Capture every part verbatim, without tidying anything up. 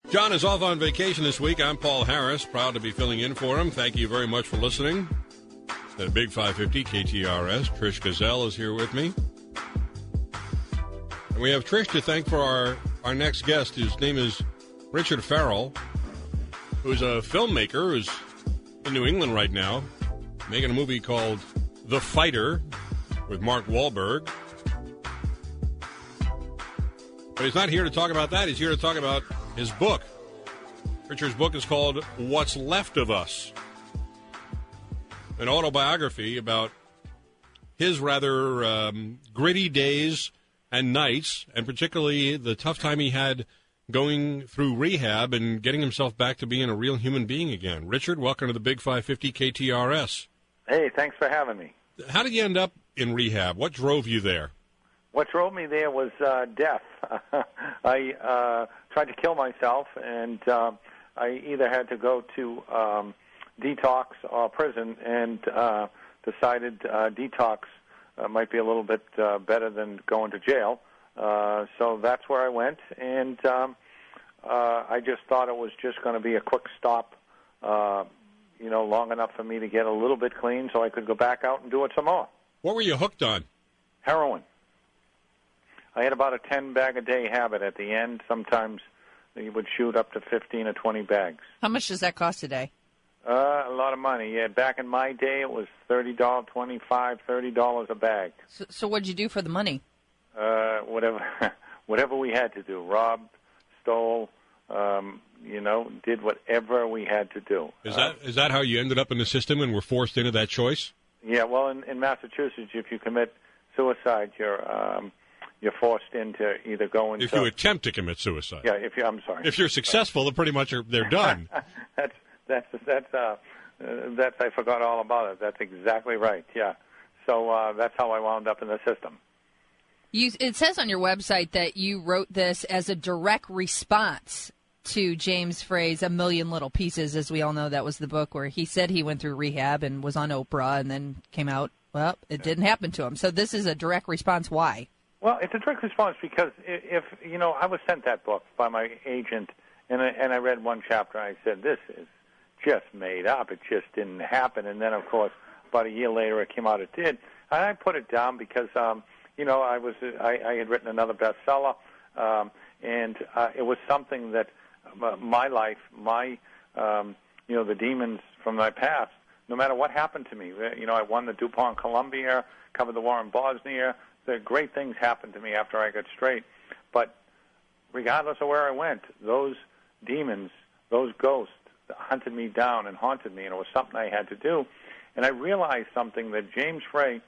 John is off on vacation this week. I'm Paul Harris, proud to be filling in for him. Thank you very much for listening. At Big five fifty K T R S, Trish Gazelle is here with me. And we have Trish to thank for our, our next guest. His name is Richard Farrell, who's a filmmaker who's in New England right now, making a movie called The Fighter with Mark Wahlberg. But he's not here to talk about that. He's here to talk about his book. Richard's book is called What's Left of Us, an autobiography about his rather um, gritty days and nights, and particularly the tough time he had going through rehab and getting himself back to being a real human being again. Richard, welcome to the Big five fifty K T R S. Hey, thanks for having me. How did you end up in rehab? What drove you there? What drove me there was uh, death. I uh, tried to kill myself, and uh, I either had to go to um, detox or prison, and uh, decided uh, detox uh, might be a little bit uh, better than going to jail. Uh, so that's where I went, and um, uh, I just thought it was just going to be a quick stop, uh, you know, long enough for me to get a little bit clean so I could go back out and do it some more. What were you hooked on? Heroin. I had about a ten-bag-a-day habit at the end. Sometimes you would shoot up to fifteen or twenty bags. How much does that cost a day? Uh, a lot of money. Yeah, back in my day, it was thirty dollars, twenty-five dollars, thirty dollars a bag. So, so what did you do for the money? Uh, whatever whatever we had to do. Robbed, stole, um, you know, did whatever we had to do. Is that uh, is that how you ended up in the system and were forced into that choice? Yeah, well, in, in Massachusetts, if you commit suicide, you're... Um, You're forced into either going. If to, you attempt to commit suicide. Yeah, if you, I'm sorry. If you're successful, they're pretty much are, they're done. that's that's that's uh, uh, that's I forgot all about it. That's exactly right. Yeah, so uh, that's how I wound up in the system. You, it says on your website that you wrote this as a direct response to James Frey's A Million Little Pieces. As we all know, that was the book where he said he went through rehab and was on Oprah and then came out. Well, it didn't happen to him. So this is a direct response. Why? Well, it's a direct response because if, you know, I was sent that book by my agent, and I, and I read one chapter, and I said, this is just made up. It just didn't happen. And then, of course, about a year later, it came out, it did. And I put it down because, um, you know, I was I, I had written another bestseller, um, and uh, it was something that uh, my life, my, um, you know, the demons from my past, no matter what happened to me, you know, I won the DuPont Columbia, covered the war in Bosnia. The great things happened to me after I got straight. But regardless of where I went, those demons, those ghosts hunted me down and haunted me, and it was something I had to do. And I realized something that James Frey,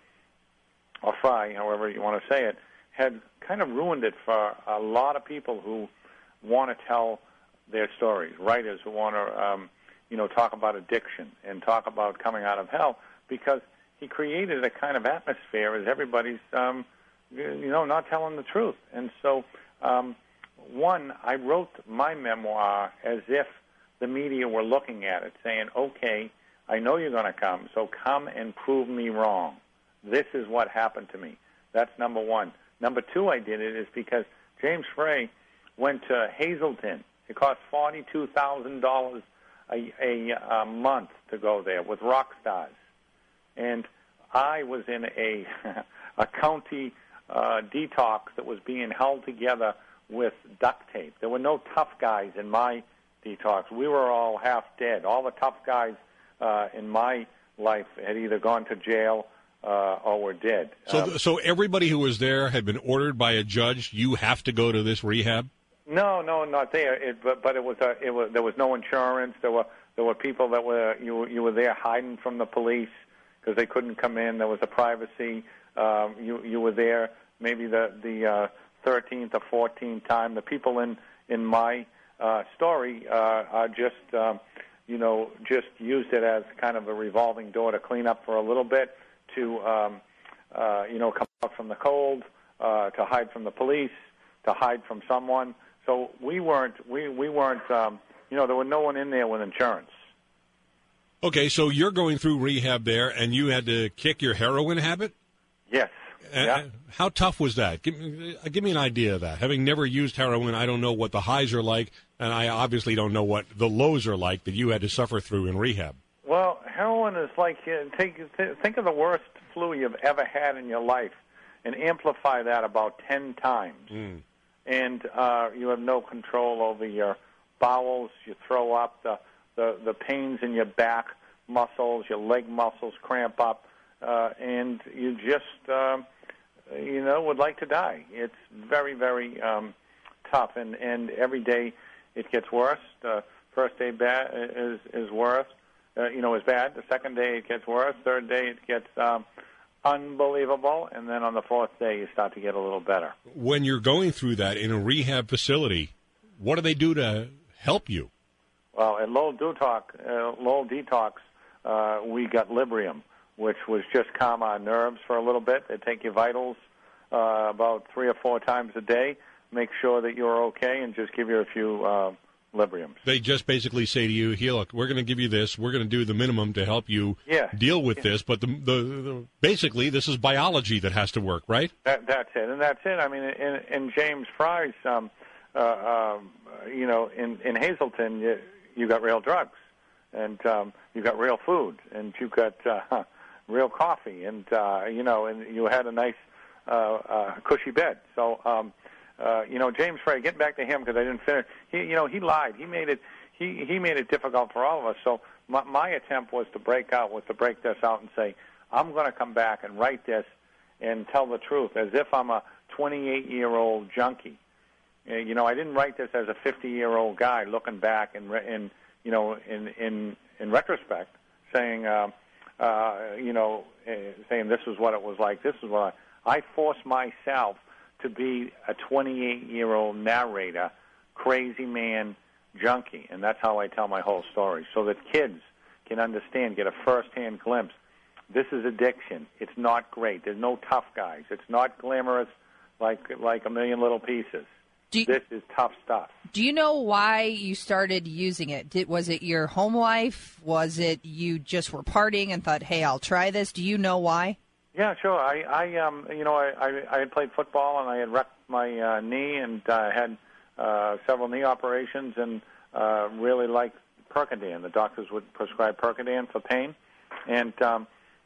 or Fry, however you want to say it, had kind of ruined it for a lot of people who want to tell their stories, writers who want to, um, you know, talk about addiction and talk about coming out of hell, because he created a kind of atmosphere as everybody's, um, you know, not telling the truth. And so, um, one, I wrote my memoir as if the media were looking at it, saying, okay, I know you're going to come, so come and prove me wrong. This is what happened to me. That's number one. Number two, I did it is because James Frey went to Hazleton. It cost forty-two thousand dollars a, a, a month to go there with rock stars. And I was in a a county uh, detox that was being held together with duct tape. There were no tough guys in my detox. We were all half dead. All the tough guys uh, in my life had either gone to jail uh, or were dead. So, Um, so everybody who was there had been ordered by a judge, you have to go to this rehab? No, no, not there. It, but but it was a, it was there was no insurance. There were there were people that were you were, you were there hiding from the police because they couldn't come in. There was a privacy. Um, you you were there maybe the the uh, thirteenth or fourteenth time. The people in in my uh, story uh, are just um, you know just used it as kind of a revolving door to clean up for a little bit, to um, uh, you know come out from the cold, uh, to hide from the police, to hide from someone. So we weren't, we, we weren't, um, you know, there was no one in there with insurance. Okay, so you're going through rehab there, and you had to kick your heroin habit? Yes. Yeah. How tough was that? Give me, give me an idea of that. Having never used heroin, I don't know what the highs are like, and I obviously don't know what the lows are like that you had to suffer through in rehab. Well, heroin is like, uh, take, th- think of the worst flu you've ever had in your life and amplify that about ten times. Mm. And uh, you have no control over your bowels, you throw up, the, the, the pains in your back muscles, your leg muscles cramp up, uh, and you just, um, you know, would like to die. It's very, very um, tough, and, and every day it gets worse. The first day bad is, is worse, uh, you know, is bad. The second day it gets worse. Third day it gets um, unbelievable, and then on the fourth day you start to get a little better. When you're going through that in a rehab facility, what do they do to help you? Well, at Lowell Detox, uh, Lowell Detox, uh, we got Librium, which was just calm our nerves for a little bit. They take your vitals uh, about three or four times a day, make sure that you're okay, and just give you a few uh, Libriums. They just basically say to you, here, look, we're going to give you this. We're going to do the minimum to help you yeah. deal with yeah. this. But the, the, the basically, this is biology that has to work, right? That, that's it, and that's it. I mean, in, in James Fry's, um, uh, um, you know, in, in Hazleton, you, you got real drugs, and um, you got real food, and you got uh, real coffee, and uh, you know, and you had a nice, uh, uh, cushy bed. So, um, uh, you know, James Frey. Getting back to him because I didn't finish. He, you know, he lied. He made it. He he made it difficult for all of us. So my, my attempt was to break out, was to break this out and say, I'm going to come back and write this and tell the truth as if I'm a twenty-eight-year-old junkie. You know, I didn't write this as a fifty-year-old guy looking back and, in, you know, in in in retrospect, saying, uh, uh, you know, uh, saying this is what it was like. This is what I, I forced myself to be a twenty-eight-year-old narrator, crazy man, junkie, and that's how I tell my whole story, so that kids can understand, get a first-hand glimpse. This is addiction. It's not great. There's no tough guys. It's not glamorous like like A Million Little Pieces. You, this is tough stuff. Do you know why you started using it? Did, was it your home life? Was it you just were partying and thought, hey, I'll try this? Do you know why? Yeah, sure. I, I um, you know, I, I, I had played football and I had wrecked my uh, knee and uh, had uh, several knee operations and uh, really liked Percodan. The doctors would prescribe Percodan for pain. And um,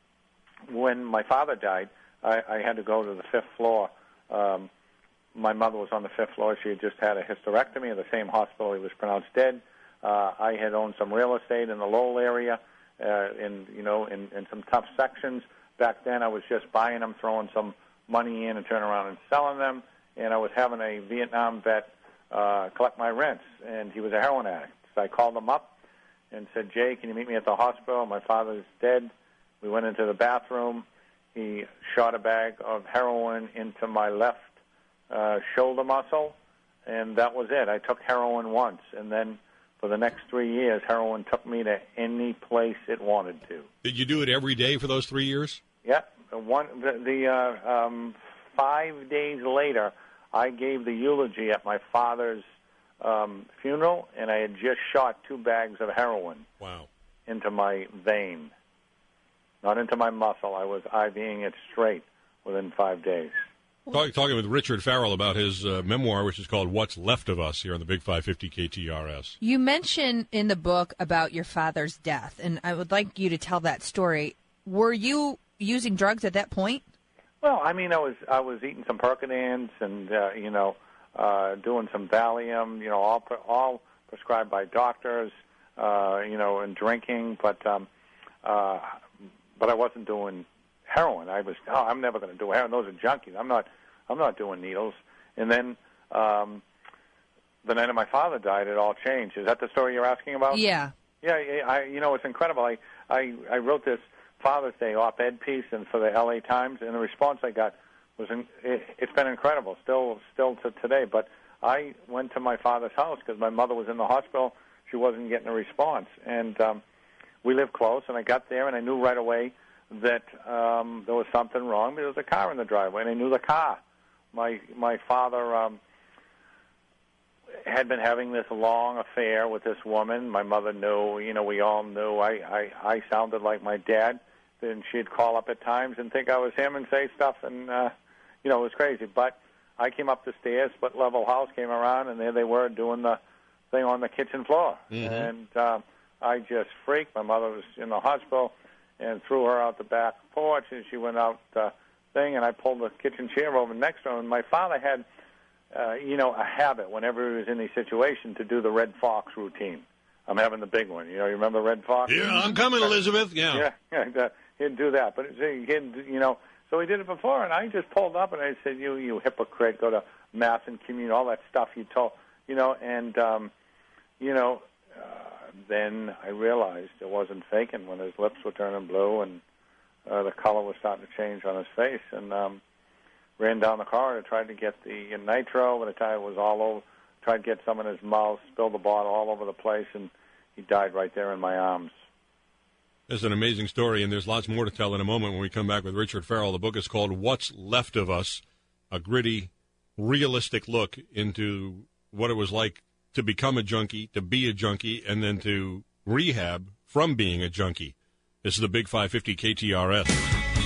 when my father died, I, I had to go to the fifth floor. Um, My mother was on the fifth floor. She had just had a hysterectomy in the same hospital. He was pronounced dead. Uh, I had owned some real estate in the Lowell area, uh, in you know, in, in some tough sections. Back then, I was just buying them, throwing some money in, and turning around and selling them. And I was having a Vietnam vet uh, collect my rents, and he was a heroin addict. So I called him up and said, "Jay, can you meet me at the hospital? My father's dead." We went into the bathroom. He shot a bag of heroin into my left Uh, shoulder muscle, and that was it. I took heroin once, and then for the next three years, heroin took me to any place it wanted to. Did you do it every day for those three years? Yeah. One, the, the uh, um, five days later, I gave the eulogy at my father's um, funeral, and I had just shot two bags of heroin wow. into my vein, not into my muscle. I was IVing it straight within five days. Talk, talking with Richard Farrell about his uh, memoir, which is called What's Left of Us, here on the Big five fifty K T R S. You mention in the book about your father's death, and I would like you to tell that story. Were you using drugs at that point? Well, I mean, I was I was eating some Percodans and, uh, you know, uh, doing some Valium, you know, all all prescribed by doctors, uh, you know, and drinking, but um, uh, but I wasn't doing heroin. I was, oh, I'm never going to do heroin. Those are junkies. I'm not, I'm not doing needles. And then um, the night of my father died, it all changed. Is that the story you're asking about? Yeah. Yeah. I, you know, it's incredible. I, I, I wrote this Father's Day op-ed piece and for the L A Times, and the response I got was, in, it, it's been incredible, still, still to today. But I went to my father's house because my mother was in the hospital. She wasn't getting a response, and um, we lived close. And I got there, and I knew right away that um, there was something wrong. There was a car in the driveway, and I knew the car. My my father um, had been having this long affair with this woman. My mother knew. You know, we all knew. I, I, I sounded like my dad, then she'd call up at times and think I was him and say stuff, and uh, you know, it was crazy. But I came up the stairs, split level house, came around, and there they were doing the thing on the kitchen floor. Mm-hmm. And uh, I just freaked. My mother was in the hospital, and threw her out the back porch, and she went out the thing, and I pulled the kitchen chair over next to her. And my father had, uh, you know, a habit whenever he was in these situations to do the Red Fox routine. I'm having the big one. You know, you remember Red Fox? Yeah, I'm coming, Elizabeth. Yeah. Yeah, yeah, he'd do that. But he'd, you know, so he did it before, and I just pulled up and I said, "You, you hypocrite! Go to mass and communion, all that stuff you told, you know." And um, you know, uh, then I realized it wasn't faking when his lips were turning blue and uh, the color was starting to change on his face. And um, ran down the corridor, tried to get the nitro. By the time it was all over, tried to get some in his mouth, spilled the bottle all over the place, and he died right there in my arms. It's an amazing story, and there's lots more to tell in a moment when we come back with Richard Farrell. The book is called What's Left of Us, a gritty, realistic look into what it was like to become a junkie, to be a junkie, and then to rehab from being a junkie. This is the Big five fifty K T R S.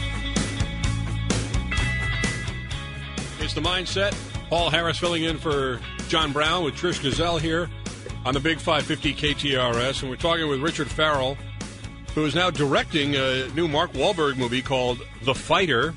It's The Mindset. Paul Harris filling in for John Brown with Trish Gazelle here on the Big five fifty K T R S, and we're talking with Richard Farrell, who is now directing a new Mark Wahlberg movie called The Fighter,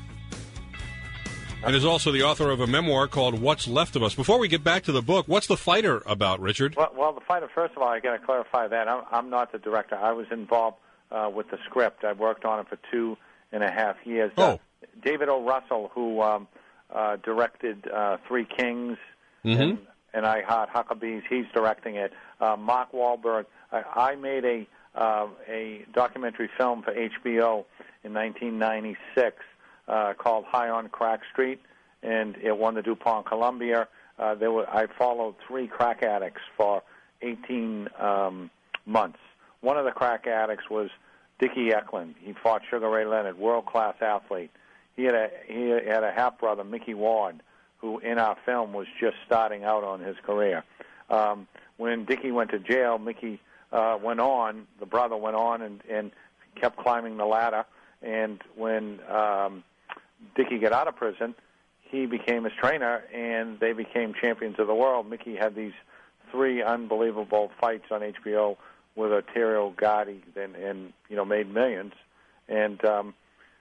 and is also the author of a memoir called What's Left of Us. Before we get back to the book, what's The Fighter about, Richard? Well, well The Fighter, first of all, I got to clarify that. I'm, I'm not the director. I was involved uh, with the script. I worked on it for two and a half years. Oh. Uh, David O. Russell, who um, uh, directed uh, Three Kings mm-hmm. and, and I Heart Huckabees, he's directing it. Uh, Mark Wahlberg, I, I made a Uh, a documentary film for H B O in nineteen ninety-six uh, called High on Crack Street, and it won the DuPont Columbia. Uh, there were I followed three crack addicts for eighteen um, months. One of the crack addicts was Dickie Eklund. He fought Sugar Ray Leonard, world-class athlete. He had a he had a half brother, Mickey Ward, who in our film was just starting out on his career. Um, when Dickie went to jail, Mickey Uh, went on, the brother went on and, and kept climbing the ladder. And when um, Dickie got out of prison, he became his trainer, and they became champions of the world. Mickey had these three unbelievable fights on H B O with Arturo Gatti, and, and you know, made millions. And um,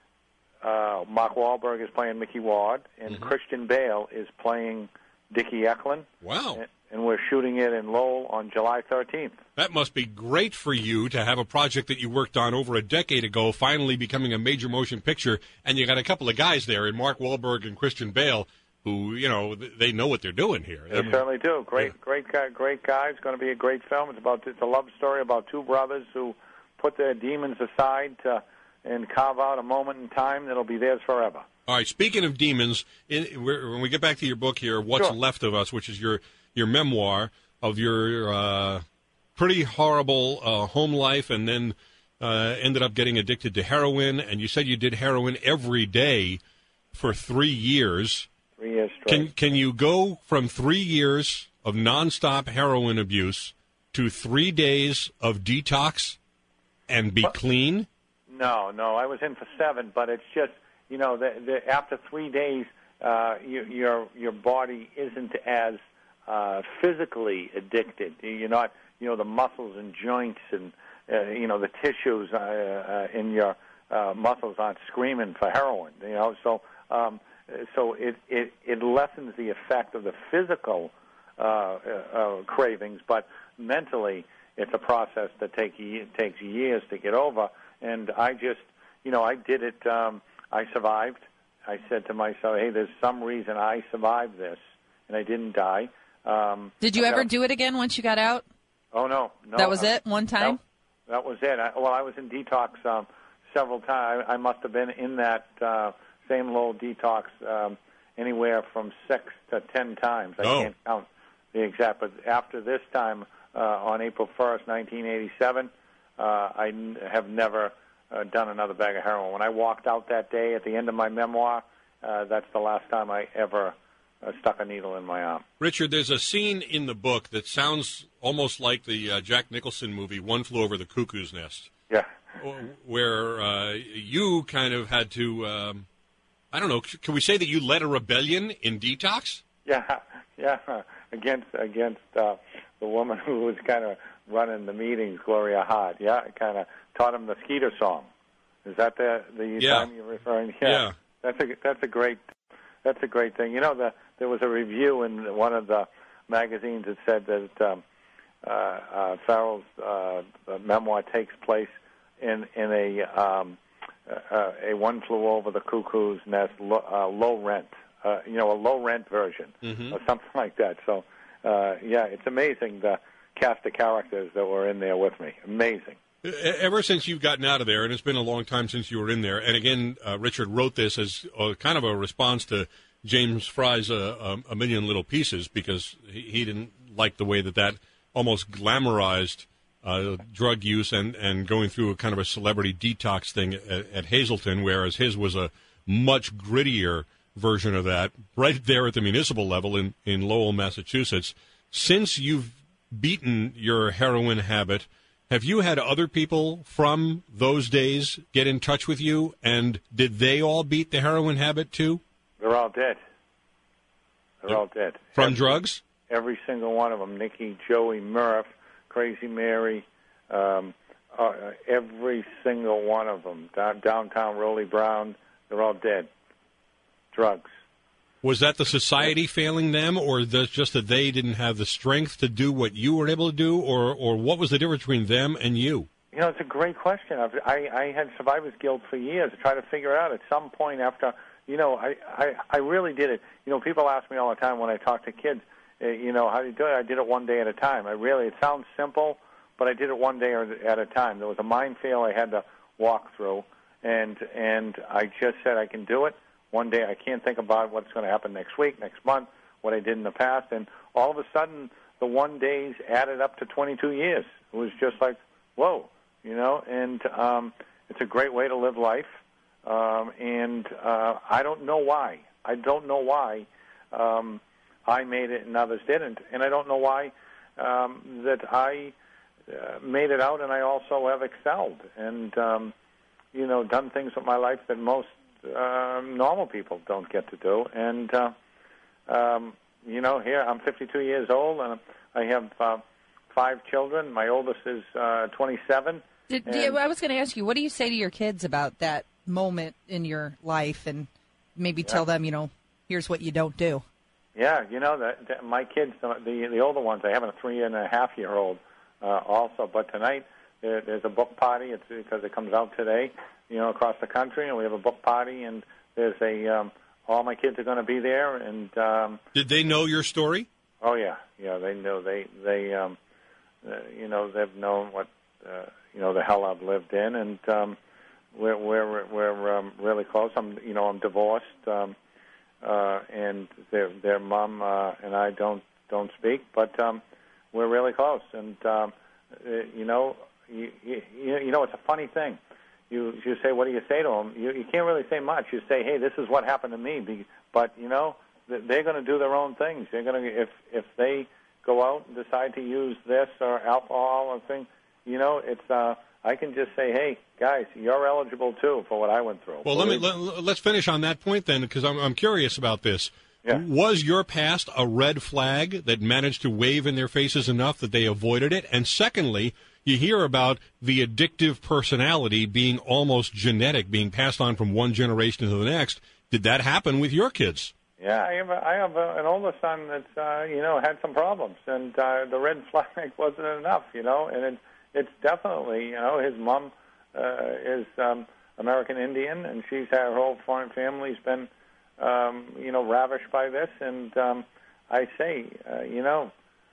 uh, Mark Wahlberg is playing Mickey Ward, and mm-hmm. Christian Bale is playing Dickie Eklund. Wow. And, and we're shooting it in Lowell on July thirteenth. That must be great for you to have a project that you worked on over a decade ago finally becoming a major motion picture, and you got a couple of guys there in Mark Wahlberg and Christian Bale who, you know, they know what they're doing here. They I mean, certainly do. Great, yeah. great, guy, great guys. It's going to be a great film. It's about it's a love story about two brothers who put their demons aside to, and carve out a moment in time that'll be theirs forever. All right. Speaking of demons, in, when we get back to your book here, What's sure. Left of Us, which is your your memoir of your uh, pretty horrible uh, home life, and then uh, ended up getting addicted to heroin, and you said you did heroin every day for three years. Three years straight. Can, can you go from three years of nonstop heroin abuse to three days of detox and be well, clean? No, no. I was in for seven, but it's just, you know, the, the, after three days, uh, you, your your body isn't as Uh, physically addicted. You're not, you know, the muscles and joints and, uh, you know, the tissues uh, uh, in your uh, muscles aren't screaming for heroin, you know. So um, so it, it, it lessens the effect of the physical uh, uh, cravings, but mentally it's a process that take, takes years to get over. And I just, you know, I did it. Um, I survived. I said to myself, hey, there's some reason I survived this, and I didn't die. Um, Did you ever got, do it again once you got out? Oh, no. no that was I, it? One time? No, that was it. I, well, I was in detox um, several times. I, I must have been in that uh, same little detox um, anywhere from six to ten times. I oh. can't count the exact. But after this time, uh, on April first, nineteen eighty-seven, uh, I n- have never uh, done another bag of heroin. When I walked out that day at the end of my memoir, uh, that's the last time I ever Uh, stuck a needle in my arm. Richard, there's a scene in the book that sounds almost like the uh, Jack Nicholson movie, One Flew Over the Cuckoo's Nest. Yeah. where uh, you kind of had to, um, I don't know, can we say that you led a rebellion in detox? Yeah, yeah, against against uh, the woman who was kind of running the meetings, Gloria Hart. Yeah, kind of taught him the Skeeter song. Is that the the yeah. time you're referring? Yeah. yeah, that's a that's a great that's a great thing. You know, the, there was a review in one of the magazines that said that um, uh, uh, Farrell's uh, memoir takes place in in a um, uh, a One Flew Over the Cuckoo's Nest lo, uh, low rent. Uh, you know, a low-rent version mm-hmm. or something like that. So, uh, yeah, it's amazing the cast of characters that were in there with me. Amazing. Ever since you've gotten out of there, and it's been a long time since you were in there, and again, uh, Richard wrote this as uh, kind of a response to James Frye's uh, A Million Little Pieces, because he, he didn't like the way that that almost glamorized uh, drug use and, and going through a kind of a celebrity detox thing at, at Hazleton, whereas his was a much grittier version of that right there at the municipal level in, in Lowell, Massachusetts. Since you've beaten your heroin habit, have you had other people from those days get in touch with you, and did they all beat the heroin habit too? They're all dead. They're all dead. From every, drugs? Every single one of them. Nikki, Joey, Murph, Crazy Mary, um, uh, every single one of them. Down, downtown Rollie Brown, they're all dead. Drugs. Was that the society failing them, or the, just that they didn't have the strength to do what you were able to do, or, or what was the difference between them and you? You know, it's a great question. I've, I, I had survivor's guilt for years to try to figure out at some point after, you know, I, I, I really did it. You know, people ask me all the time when I talk to kids, uh, you know, how do you do it? I did it one day at a time. I really, it sounds simple, but I did it one day at a time. There was a minefield I had to walk through, and and I just said I can do it. One day I can't think about what's going to happen next week, next month, what I did in the past, and all of a sudden the one days added up to twenty-two years. It was just like, whoa, you know, and um, it's a great way to live life, um, and uh, I don't know why. I don't know why um, I made it and others didn't, and I don't know why um, that I uh, made it out and I also have excelled and, um, you know, done things with my life that most Um, normal people don't get to do. And, uh, um, you know, here I'm fifty-two years old, and I have uh, five children. My oldest is uh, twenty-seven. Did, and, I was going to ask you, what do you say to your kids about that moment in your life, and maybe yeah. tell them, you know, here's what you don't do? Yeah, you know, the, the, my kids, the, the the older ones, I have a three and a half year old uh, also. But tonight there, there's a book party. It's because it comes out today. You know, across the country, and we have a book party, and there's a um, all my kids are going to be there. And um, did they know your story? Oh yeah, yeah, they know. They they um, uh, you know they've known what uh, you know the hell I've lived in, and um, we're we're we're um, really close. I'm you know I'm divorced, um, uh, and their their mom uh, and I don't don't speak, but um, we're really close. And um, uh, you know you, you you know it's a funny thing. You you say, what do you say to them? You, you can't really say much. You say, hey, this is what happened to me. But, you know, they're going to do their own things. They're going to, if if they go out and decide to use this or alcohol or thing, you know, it's, uh, I can just say, hey, guys, you're eligible, too, for what I went through. Well, let me, let, let's finish on that point then, because I'm, I'm curious about this. Yeah. Was your past a red flag that managed to wave in their faces enough that they avoided it? And secondly, you hear about the addictive personality being almost genetic, being passed on from one generation to the next. Did that happen with your kids? Yeah, I have, a, I have a, an older son that's, uh, you know, had some problems, and uh, the red flag wasn't enough, you know, and it, it's definitely, you know, his mom uh, is um, American Indian, and she's had her whole foreign family's been, um, you know, ravished by this, and um, I say, uh, you know,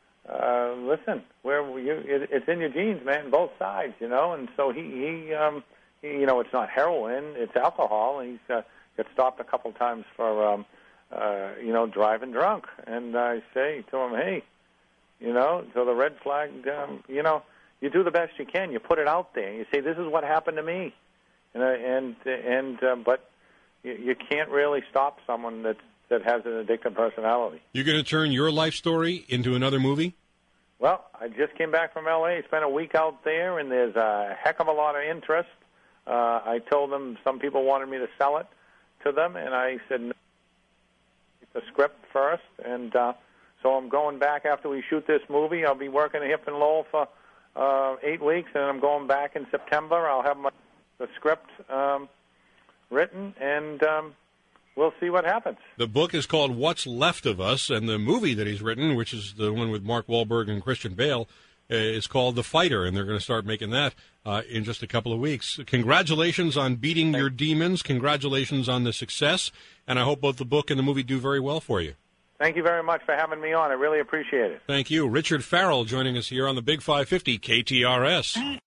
Uh, listen, where you, it, it's in your genes, man, both sides, you know. And so he, he, um, he you know, it's not heroin, it's alcohol. He's uh, got stopped a couple times for, um, uh, you know, driving drunk. And I say to him, hey, you know, so the red flag, um, you know, you do the best you can. You put it out there. You say, this is what happened to me, and uh, and and uh, but you, you can't really stop someone that's that has an addictive personality. You're going to turn your life story into another movie? Well, I just came back from L A, spent a week out there, and there's a heck of a lot of interest. Uh, I told them some people wanted me to sell it to them, and I said, no, the script first. And uh, so I'm going back after we shoot this movie. I'll be working at Hip and Lowell for uh, eight weeks, and I'm going back in September. I'll have my the script um, written, and um, we'll see what happens. The book is called What's Left of Us, and the movie that he's written, which is the one with Mark Wahlberg and Christian Bale, uh, is called The Fighter, and they're going to start making that uh, in just a couple of weeks. Congratulations on beating your demons. Congratulations on the success, and I hope both the book and the movie do very well for you. Thank you very much for having me on. I really appreciate it. Thank you. Richard Farrell joining us here on the Big five fifty K T R S.